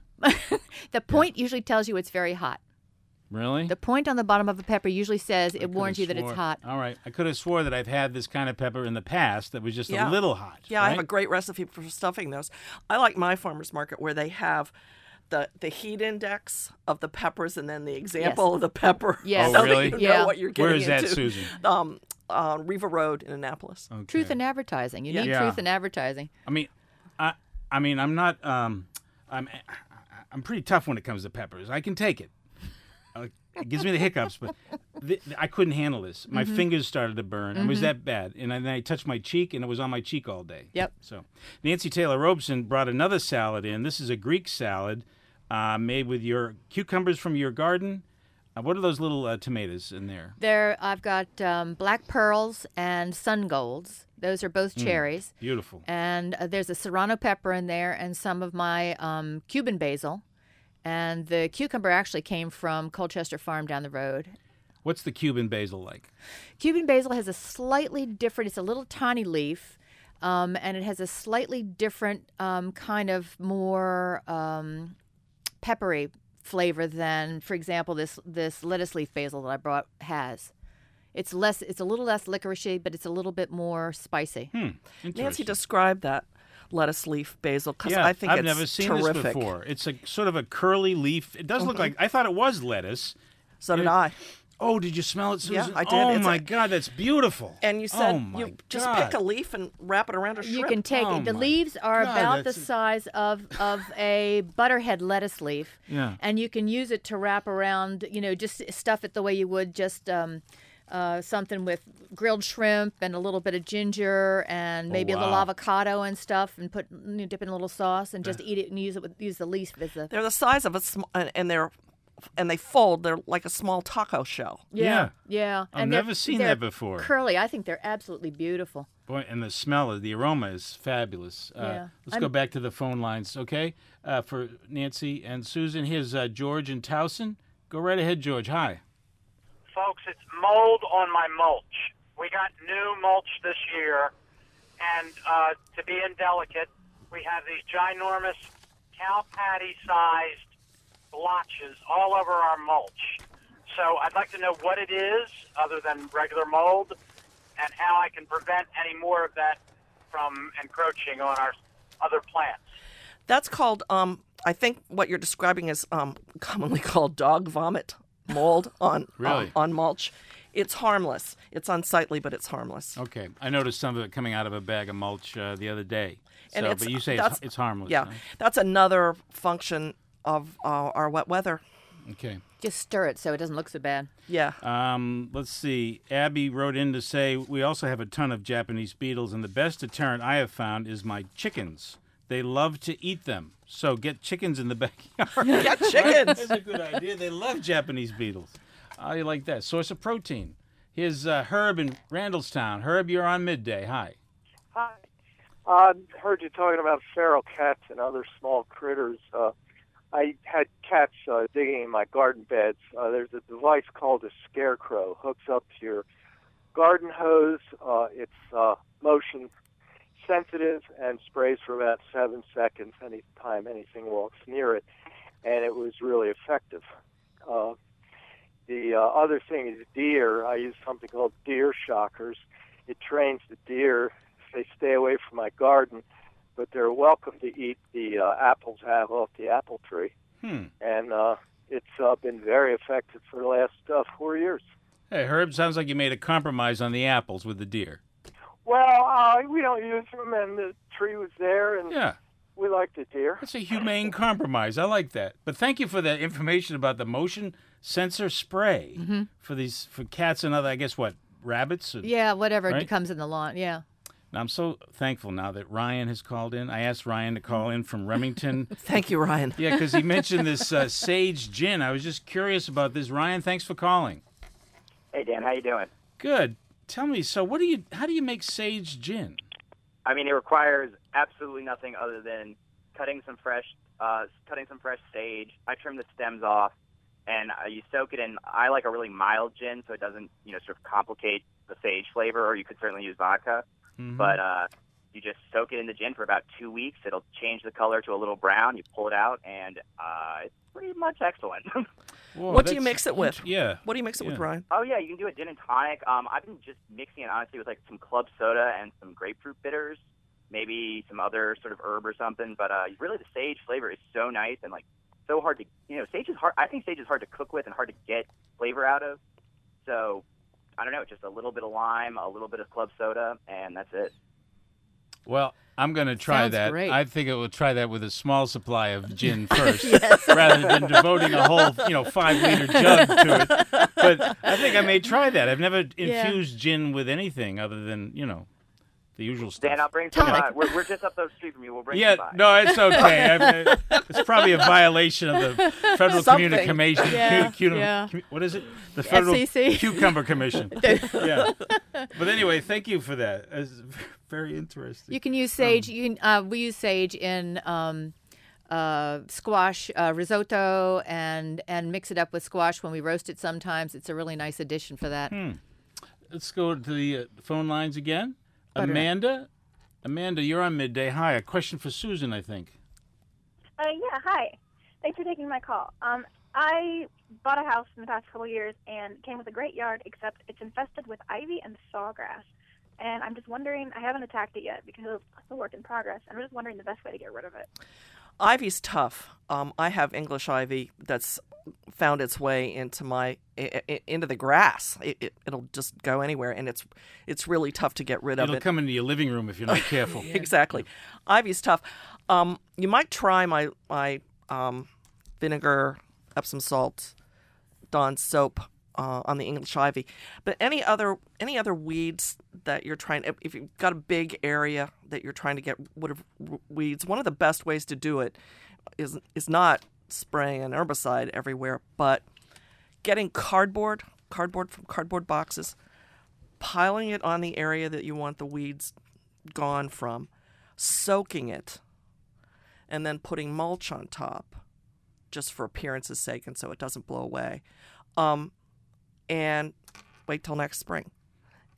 The point usually tells you it's very hot. Really? The point on the bottom of a pepper usually says I it warns coulda you that it's swore- hot. All right. I could have swore that I've had this kind of pepper in the past that was just Yeah. a little hot. Yeah, I have right? a great recipe for stuffing those. I like my farmer's market where they have the the heat index of the peppers and then the example Yes. of the pepper. Yes. so Oh, really? that you Yeah. know what you're getting Where is that, into. Susan? Um, uh, Riva Road in Annapolis. Okay. Truth in advertising. You Yeah. need Yeah. truth in advertising. I mean, I, I mean, I'm not. Um, I'm, I'm pretty tough when it comes to peppers. I can take it. Uh, it gives me the hiccups, but th- I couldn't handle this. My Mm-hmm. fingers started to burn. It was that bad, and then I touched my cheek, and it was on my cheek all day. Yep. So, Nancy Taylor Robeson brought another salad in. This is a Greek salad uh, made with your cucumbers from your garden. Uh, what are those little uh, tomatoes in there? There, I've got um, black pearls and sun golds. Those are both cherries. Beautiful. And uh, there's a serrano pepper in there and some of my um, Cuban basil. And the cucumber actually came from Colchester Farm down the road. What's the Cuban basil like? Cuban basil has a slightly different, it's a little tiny leaf, um, and it has a slightly different um, kind of more um, peppery flavor than, for example, this this lettuce leaf basil that I brought has. It's less, it's a little less licoricey, but it's a little bit more spicy. Hmm. Nancy Interesting. described that lettuce leaf basil because Yeah, I think I've it's never seen terrific. this before. It's a sort of a curly leaf. It does look like, I thought it was lettuce. So did Yeah. I. Oh, did you smell it, Yeah, Susan? I did. Oh, It's my a- God, that's beautiful. And you said oh my you just God. pick a leaf and wrap it around a shrimp. You can take Oh it. The my leaves are God, about the that's a- size of, of a butterhead lettuce leaf. Yeah. And you can use it to wrap around, you know, just stuff it the way you would just um, uh, something with grilled shrimp and a little bit of ginger and maybe a little wow. avocado and stuff and put, you know, dip in a little sauce and just eat it and use it with, use the leaf as a, They're the size of a sm- and and they're and they fold. They're like a small taco shell. Yeah. yeah. I've And they're- never seen they're that before. Curly. I think they're absolutely beautiful. Boy, and the smell, of the aroma is fabulous. Uh, Yeah. Let's I'm- go back to the phone lines, okay? Uh, for Nancy and Susan, here's uh, George in Towson. Go right ahead, George. Hi. Folks, it's mold on my mulch. We got new mulch this year, and uh, to be indelicate, we have these ginormous cow patty-sized blotches all over our mulch. So I'd like to know what it is other than regular mold and how I can prevent any more of that from encroaching on our other plants. That's called, um, I think what you're describing is um, commonly called dog vomit mold on, Really? um, on mulch. It's harmless. It's unsightly, but it's harmless. Okay. I noticed some of it coming out of a bag of mulch uh, the other day. And So, it's- but you say that's- it's, it's harmless. Yeah, huh? that's another function of uh, our wet weather. Okay. Just stir it so it doesn't look so bad. Yeah. Um, let's see. Abby wrote in to say, we also have a ton of Japanese beetles, and the best deterrent I have found is my chickens. They love to eat them. So get chickens in the backyard. Get chickens. That's a good idea. They love Japanese beetles. How you like that? Source of protein. Here's uh, Herb in Randallstown. Herb, you're on midday. Hi. Hi. I heard you talking about feral cats and other small critters. Uh, I had cats uh, digging in my garden beds. Uh, there's a device called a scarecrow. Hooks up to your garden hose. Uh, it's uh, motion sensitive and sprays for about seven seconds anytime anything walks near it. And it was really effective. Uh, the uh, other thing is deer. I use something called deer shockers. It trains the deer. They stay away from my garden, but they're welcome to eat the uh, apples I have off the apple tree. Hmm. And uh, it's uh, been very effective for the last uh, four years. Hey, Herb, sounds like you made a compromise on the apples with the deer. Well, uh, we don't use them, and the tree was there, and Yeah. we like the deer. That's a humane compromise. I like that. But thank you for that information about the motion sensor spray Mm-hmm. for these for cats and other, I guess, what, rabbits? Or- Yeah, whatever Right? comes in the lawn. Yeah. Now, I'm so thankful now that Ryan has called in. I asked Ryan to call in from Remington. Thank you, Ryan. Yeah, because he mentioned this uh, sage gin. I was just curious about this. Ryan, thanks for calling. Hey Dan, how you doing? Good. Tell me, so what do you? How do you make sage gin? I mean, it requires absolutely nothing other than cutting some fresh, uh, cutting some fresh sage. I trim the stems off, and uh, you soak it in. I like a really mild gin, so it doesn't, you know, sort of complicate the sage flavor. Or you could certainly use vodka, Mhm. but uh, you just soak it in the gin for about two weeks. It'll change the color to a little brown. You pull it out, and uh, it's pretty much excellent. Whoa, What do you that's- mix it with? Yeah. What do you mix it with, Yeah. Ryan? Oh yeah, you can do a gin and tonic. Um, I've been just mixing it honestly with like some club soda and some grapefruit bitters, maybe some other sort of herb or something. But uh, really, the sage flavor is so nice and like so hard to, you know, sage is hard. I think sage is hard to cook with and hard to get flavor out of. So I don't know, just a little bit of lime, a little bit of club soda, and that's it. Well, I'm going to try Sounds that. great. I think it will try that with a small supply of gin first, rather than devoting a whole, you know, five liter jug to it. But I think I may try that. I've never Yeah. infused gin with anything other than, you know, the usual stuff. Dan, I'll bring some. Tonic. Uh, we're, we're just up the street from you. We'll bring Yeah, some by. no, it's okay. I mean, it's probably a viation of the Federal Something. Communication. Yeah, Cu- cu- yeah. cu- what is it? The Federal F C C. Cucumber Commission. Yeah. But anyway, thank you for that. It's very interesting. You can use sage. You can. Uh, we use sage in um, uh, squash uh, risotto and and mix it up with squash when we roast it. Sometimes it's a really nice addition for that. Hmm. Let's go to the uh, phone lines again. Butternut. Amanda, Amanda, you're on midday. Hi, a question for Susan, I think. Uh, yeah, hi. Thanks for taking my call. Um, I bought a house in the past couple of years and it came with a great yard, except it's infested with ivy and sawgrass. And I'm just wondering, I haven't attacked it yet because it's a work in progress. And I'm just wondering the best way to get rid of it. Ivy's tough. Um, I have English ivy that's found its way into my I- I- into the grass. It, it, it'll just go anywhere, and it's it's really tough to get rid of It'll it. come into your living room if you're not careful. Exactly. Ivy's tough. Um, you might try my my um, vinegar, Epsom salt, Dawn soap uh, on the English ivy. But any other any other weeds that you're trying, if, if you've got a big area that you're trying to get rid of weeds, one of the best ways to do it is is not spraying an herbicide everywhere, but getting cardboard, cardboard from cardboard boxes, piling it on the area that you want the weeds gone from, soaking it, and then putting mulch on top, just for appearance's sake and so it doesn't blow away. Um, and wait till next spring.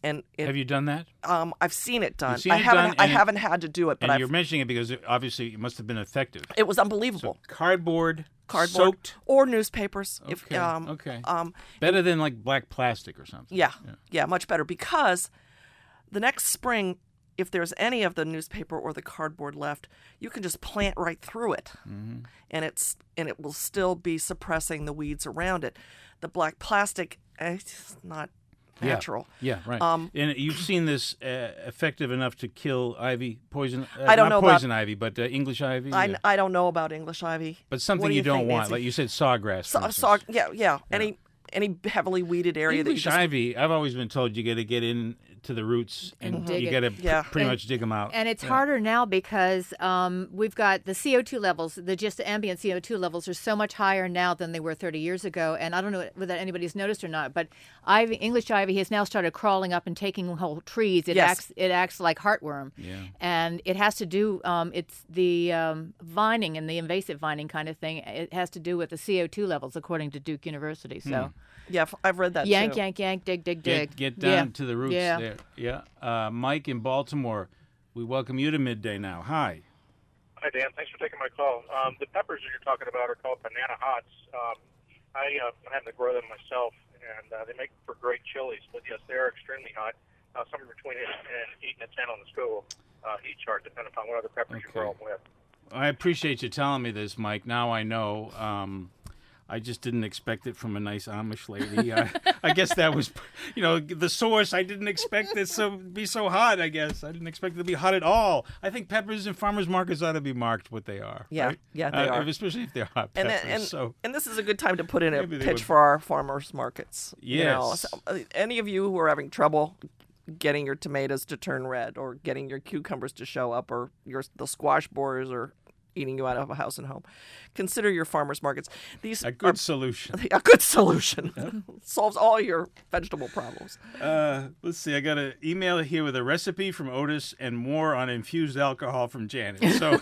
and it, Have you done that? Um, I've seen it done. You've seen I it haven't. done, I and it- haven't had to do it, but And I've, you're mentioning it because it, obviously it must have been effective. it was unbelievable. So cardboard, Cardboard soaked. or newspapers. If, Okay, um, okay. Um, Better than like black plastic or something. yeah, yeah, much better because the next spring, if there's any of the newspaper or the cardboard left, you can just plant right through it, Mhm. and it's and it will still be suppressing the weeds around it. The black plastic, eh, it's not Yeah. natural. Yeah, right. Um, and you've seen this uh, effective enough to kill ivy, poison. Uh, I don't not know about- poison ivy, but uh, English ivy. I, yeah. I don't know about English ivy. But What something do you, don't think, want, Nancy? like you said, sawgrass. for Saw, instance. saw, yeah, yeah, Any any heavily weeded area English that you just ivy. I've always been told you got to get in to the roots and, And dig you it. got to Yeah. pretty And- much dig them out. And it's Yeah. harder now because um, we've got the C O two levels, the just ambient C O two levels are so much higher now than they were thirty years ago. And I don't know whether anybody's noticed or not, but ivy, English ivy has now started crawling up and taking whole trees. It Yes. acts it acts like heartworm. Yeah. And it has to do, um, it's the um, vining and the invasive vining kind of thing. It has to do with the C O two levels, according to Duke University. So yeah, f- I've read that yank, too. yank, yank, dig, dig, dig. Get, get down Yeah. to the roots Yeah. there. Yeah. Uh, Mike in Baltimore, we welcome you to Midday Now. Hi. Hi, Dan. Thanks for taking my call. Um, the peppers that you're talking about are called banana hots. Um, I, uh, I'm having to grow them myself, and uh, they make for great chilies. But yes, they are extremely hot. Uh, somewhere between eight and eight and ten on the school uh, heat chart, depending upon what other peppers you grow them with. I appreciate you telling me this, Mike. Now I know. Um, I just didn't expect it from a nice Amish lady. I, I guess that was, you know, the source. I didn't expect it to be so hot, I guess. I didn't expect it to be hot at all. I think peppers in farmers markets ought to be marked what they are. Yeah, right? yeah, they Uh, are. Especially if they're hot And, peppers. then, and, so. and this is a good time to put in a Maybe they pitch would- for our farmers markets. You know, Yes. so, uh, any of you who are having trouble getting your tomatoes to turn red or getting your cucumbers to show up or your the squash borers or eating you out of a house and home, consider your farmers markets. These A good are, solution. A good solution. Solves all your vegetable problems. Uh, let's see. I got an email here with a recipe from Otis and more on infused alcohol from Janet. So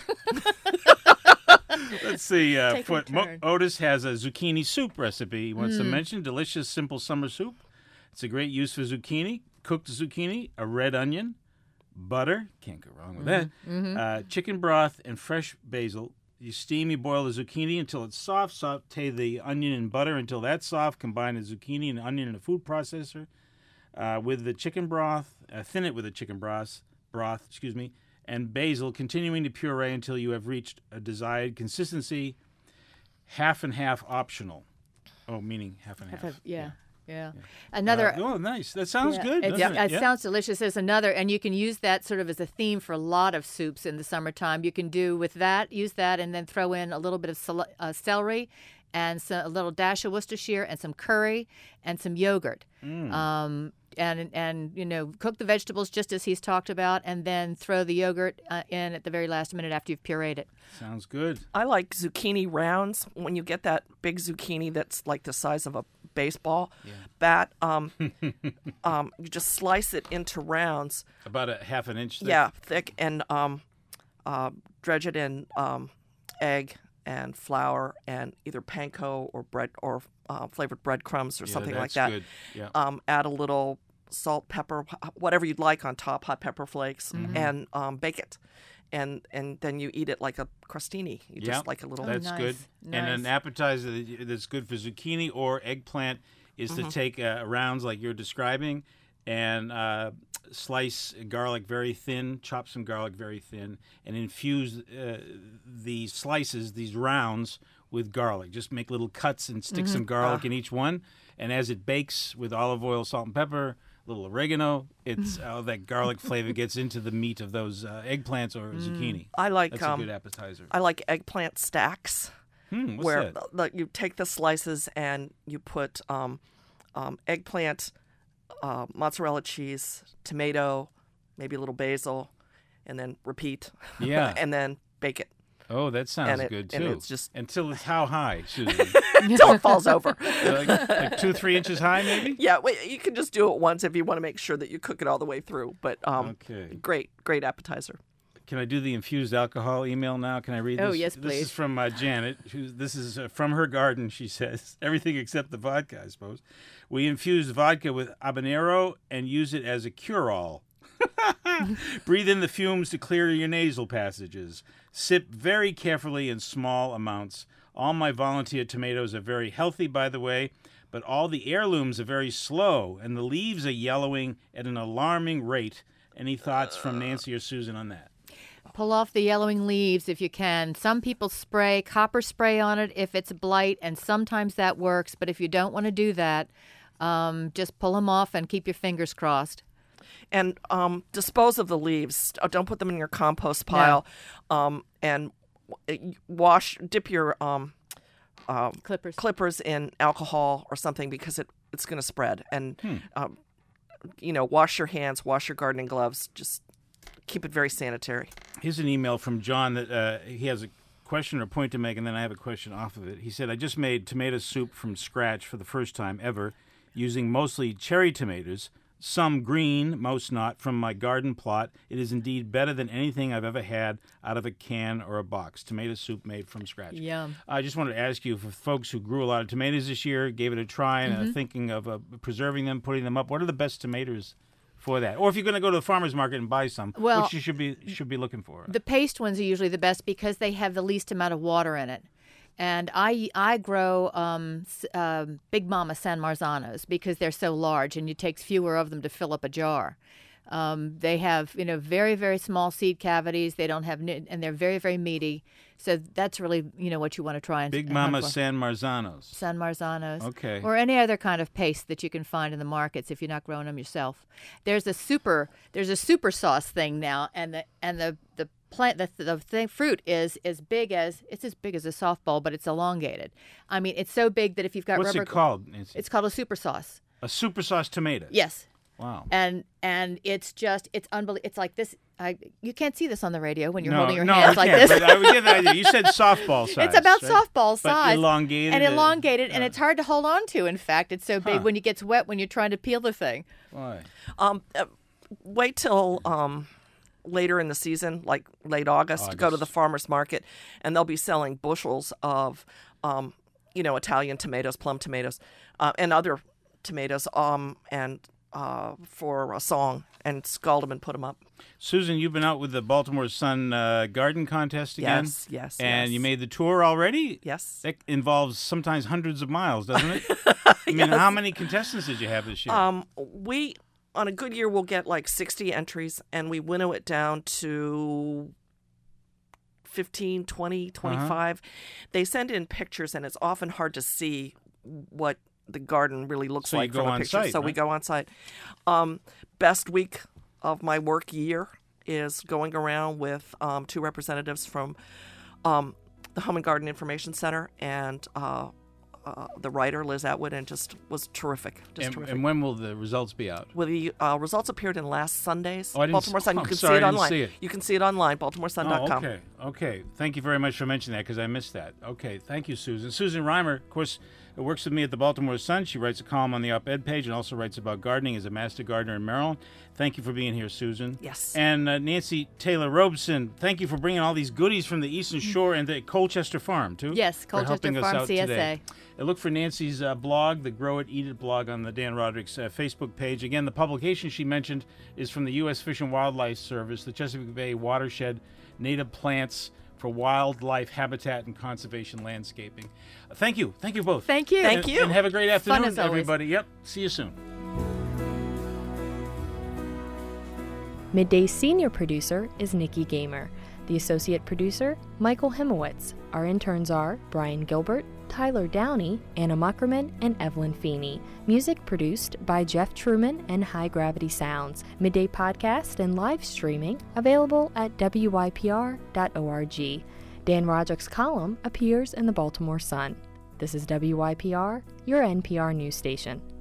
let's see. Uh, Take a for, Mo- turn. Otis has a zucchini soup recipe. He wants to Mm. mention delicious, simple summer soup. It's a great use for zucchini, cooked zucchini, a red onion, butter. Can't go wrong with that. Mhm. Uh, chicken broth and fresh basil. You steam, you boil the zucchini until it's soft. Saute the onion in butter until that's soft. Combine the zucchini and onion in a food processor uh, with the chicken broth. Uh, thin it with the chicken broth, broth, excuse me, and basil, continuing to puree until you have reached a desired consistency. Half and half optional. Oh, meaning half and half. Half of- yeah. Yeah. Another. Uh, oh, nice. That sounds Yeah, good. It, doesn't it it? Yeah. sounds delicious. There's another, and you can use that sort of as a theme for a lot of soups in the summertime. You can do with that, use that, and then throw in a little bit of cel- uh, celery and so, a little dash of Worcestershire and some curry and some yogurt. Mm. Um, and, and, you know, cook the vegetables just as he's talked about, and then throw the yogurt uh, in at the very last minute after you've pureed it. Sounds good. I like zucchini rounds. When you get that big zucchini that's like the size of a baseball bat, um, um, you just slice it into rounds. About a half an inch thick. Yeah, thick, and um, uh, dredge it in um, egg and flour and either panko or bread or uh, flavored breadcrumbs or Yeah, something like that's that. good. Yeah. Um, add a little salt, pepper, wh- whatever you'd like on top, hot pepper flakes, Mhm. and um, bake it. And and then you eat it like a crostini. You Yeah, just like a little. that's good. And an appetizer that- that's good for zucchini or eggplant is to Mhm. take uh, rounds like you're describing and uh, slice garlic very thin, chop some garlic very thin, and infuse uh, the slices, these rounds, with garlic. Just make little cuts and stick Mm-hmm. Mhm. some garlic Ah. in each one. And as it bakes with olive oil, salt, and pepper, a little oregano, it's all that garlic flavor gets into the meat of those uh, eggplants or zucchini. I like That's um, a good appetizer. I like eggplant stacks. Hmm, what's where that? the- you take the slices and you put um, um, eggplant, uh, mozzarella cheese, tomato, maybe a little basil, and then repeat. Yeah. and then bake it Oh, that sounds And it- good and too. it's just- until it's how high, Susan? until it falls over. like, like two, three inches high, maybe. Yeah, wait, you can just do it once if you want to make sure that you cook it all the way through. But um, Okay. great, great appetizer. Can I do the infused alcohol email now? Can I read this? Oh, yes, This please. is from uh, Janet. Who's, this is uh, from her garden, she says. Everything except the vodka, I suppose. We infuse vodka with habanero and use it as a cure-all. Breathe in the fumes to clear your nasal passages. Sip very carefully in small amounts. All my volunteer tomatoes are very healthy, by the way, but all the heirlooms are very slow, and the leaves are yellowing at an alarming rate. Any thoughts from Nancy or Susan on that? Pull off the yellowing leaves if you can. Some people spray copper spray on it if it's blight, and sometimes that works. But if you don't want to do that, um, just pull them off and keep your fingers crossed. And um, dispose of the leaves. Uh, Don't put them in your compost pile. Um, and w- wash, dip your um, um, clippers clippers in alcohol or something because it, it's going to spread. And, Hmm. um, you know, wash your hands, wash your gardening gloves. Just keep it very sanitary. Here's an email from John that uh, he has a question or point to make, and then I have a question off of it. He said, I just made tomato soup from scratch for the first time ever, using mostly cherry tomatoes, some green, most not, from my garden plot. It is indeed better than anything I've ever had out of a can or a box. Tomato soup made from scratch. Yum. I just wanted to ask you, for folks who grew a lot of tomatoes this year, gave it a try, and Mhm. are thinking of uh, preserving them, putting them up, what are the best tomatoes for that? Or if you're going to go to the farmer's market and buy some, Well, which you should be should be looking for. The paste ones are usually the best because they have the least amount of water in it. And I I grow um, s- um, Big Mama San Marzanos because they're so large, and it takes fewer of them to fill up a jar. Um, they have you know very very small seed cavities. They don't have ni- and they're very very meaty. So that's really you know what you want to try and Big and Mama hunt for. San Marzanos. San Marzanos. Okay. Or any other kind of paste that you can find in the markets if you're not growing them yourself. There's a super there's a super sauce thing now, and the and the the plant the the thing, fruit is as big as it's as big as a softball, but it's elongated. I mean, it's so big that if you've got What's rubber, it called, Nancy? It's called a super sauce. A super sauce tomato. Yes. Wow. And and it's just it's unbelievable. It's like this. I you can't see this on the radio when you're no, holding your no, hands I like can't, this. But I would get the idea. You said softball size. It's about right? softball But size. elongated. And uh, elongated, and it's hard to hold on to. In fact, it's so big Huh. when it gets wet when you're trying to peel the thing. Why? Um, uh, wait till um, later in the season, like late August, to go to August. the farmer's market, and they'll be selling bushels of, um, you know, Italian tomatoes, plum tomatoes, uh, and other tomatoes, um, and uh, for a song, and scald them and put them up. Susan, you've been out with the Baltimore Sun uh, garden contest again. Yes, yes, And yes. you made the tour already? Yes. That involves sometimes hundreds of miles, doesn't it? I mean, Yes. how many contestants did you have this year? Um, we on a good year we'll get like sixty entries, and we winnow it down to fifteen, twenty, twenty-five. They send in pictures, and it's often hard to see what the garden really looks So you like go from a on picture. site, so we right? go on site. Um, best week of my work year is going around with um, two representatives from um, the Home and Garden Information Center and uh, uh, the writer Liz Atwood, and just was terrific. Just and, terrific. and when will the results be out? Well, the uh, results appeared in last Sunday's Oh, I didn't Baltimore s- Sun. oh, You I'm can sorry, see I it didn't online. see it. You can see it online, baltimore sun dot com. Oh, okay. Okay. Thank you very much for mentioning that because I missed that. Okay. Thank you, Susan. Susan Reimer, of course, works with me at the Baltimore Sun. She writes a column on the op-ed page and also writes about gardening as a master gardener in Maryland. Thank you for being here, Susan. Yes. And uh, Nancy Taylor Robeson, thank you for bringing all these goodies from the Eastern Shore and the Colchester Farm, too. Yes, for Colchester helping us Farm out C S A. today. And look for Nancy's uh, blog, the Grow It, Eat It blog on the Dan Roderick's uh, Facebook page. Again, the publication she mentioned is from the U S Fish and Wildlife Service, the Chesapeake Bay Watershed, Native Plants for Wildlife Habitat and Conservation Landscaping. Uh, thank you. Thank you both. Thank you. Thank And- you. And have a great Fun afternoon, as always. everybody. Yep. See you soon. Midday's senior producer is Nikki Gamer. The associate producer, Michael Himowitz. Our interns are Brian Gilbert, Tyler Downey, Anna Muckerman, and Evelyn Feeney. Music produced by Jeff Truman and High Gravity Sounds. Midday podcast and live streaming available at W Y P R dot org. Dan Roderick's column appears in the Baltimore Sun. This is W Y P R, your N P R news station.